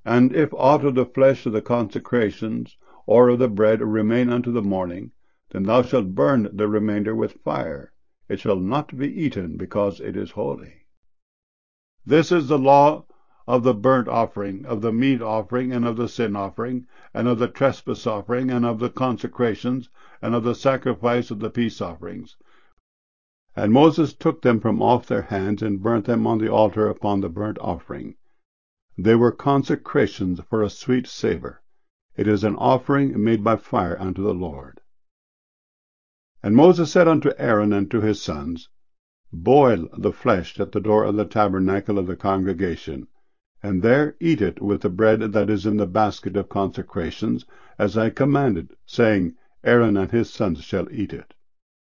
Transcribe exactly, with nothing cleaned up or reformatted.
And if aught of the flesh of the consecrations or of the bread remain unto the morning, then thou shalt burn the remainder with fire. It shall not be eaten, because it is holy. This is the law of the burnt offering, of the meat offering, and of the sin offering, and of the trespass offering, and of the consecrations, and of the sacrifice of the peace offerings. And Moses took them from off their hands, and burnt them on the altar upon the burnt offering. They were consecrations for a sweet savour. It is an offering made by fire unto the Lord. And Moses said unto Aaron and to his sons, Boil the flesh at the door of the tabernacle of the congregation, and there eat it with the bread that is in the basket of consecrations, as I commanded, saying, Aaron and his sons shall eat it.